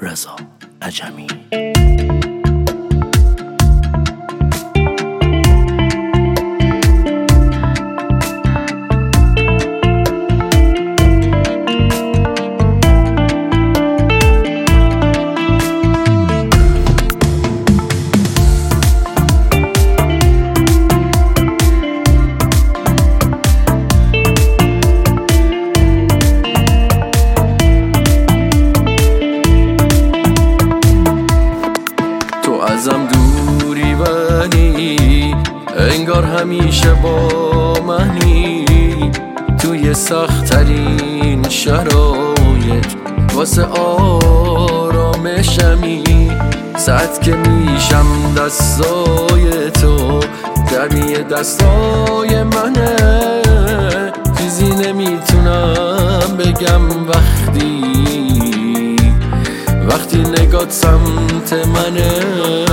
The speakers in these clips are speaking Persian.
رضا عجمی. ازم دوری ولی انگار همیشه با منی، توی سخت‌ترین شرایط واسه آرامشمی. ساعت که میشم دستای تو گرمی دستای منه، چیزی نمیتونم بگم وقتی نگات سمت منه.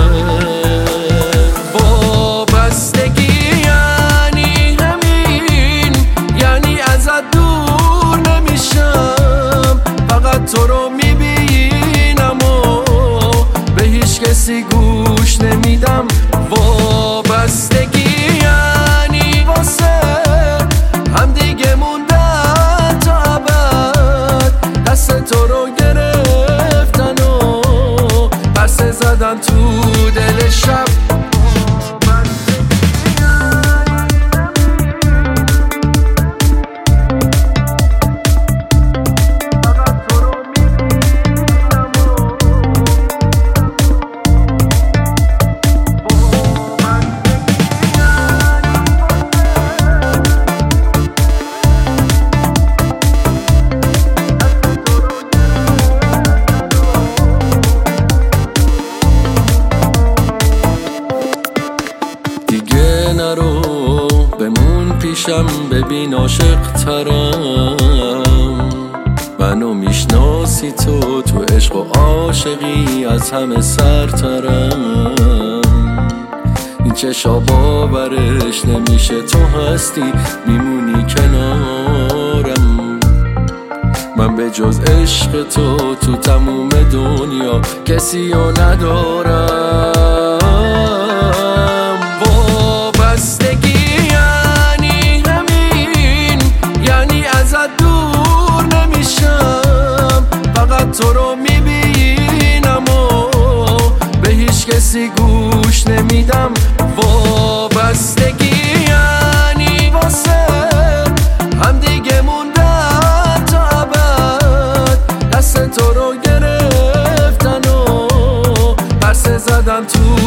وابستگی یعنی همین، یعنی ازت دور نمیشم، فقط تو رو میبینم و به هیچ کسی گوش نمیدم. وابستگی یعنی واسه هم دیگه موندن تا ابد، دست تو رو زدن تو دل شب. نرو بمون پیشم، ببین عاشق ترم، منو میشناسی تو عشق و عاشقی از همه سرترم. این چشا باورش نمیشه تو هستی، میمونی کنارم. من به جز عشق تو تموم دنیا کسی رو ندارم. وابستگی یعنی همین، یعنی ازت دور نمیشم، فقط تو رو میبینم و به هیچ کسی گوش نمیدم. وابستگی یعنی واسه هم دیگه موندن تا ابد، دست تو رو گرفتن و پرسه زدن تو